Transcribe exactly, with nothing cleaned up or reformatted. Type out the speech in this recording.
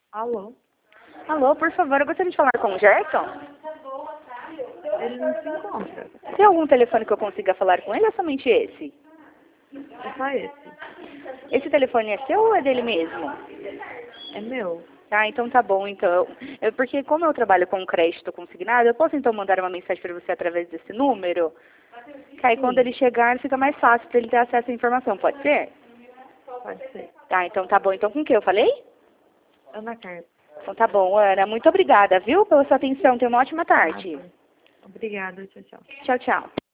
Alô? Alô, por favor, eu gostaria de falar com o Gerson. Ele não se encontra. Tem algum telefone que eu consiga falar com ele ou é somente esse? É só esse. Esse telefone é seu ou é dele mesmo? É meu. Ah, então tá bom, então. Eu, porque como eu trabalho com crédito consignado, eu posso então mandar uma mensagem para você através desse número? Que aí Sim. quando ele chegar fica mais fácil para ele ter acesso à informação, pode ser? Pode ser. Tá, então tá bom. Então com o que eu falei? Ana Carla. Então tá bom, Ana. Muito obrigada, viu, pela sua atenção. Tenha uma ótima tarde. Nada. Obrigada. Tchau, tchau. Tchau, tchau.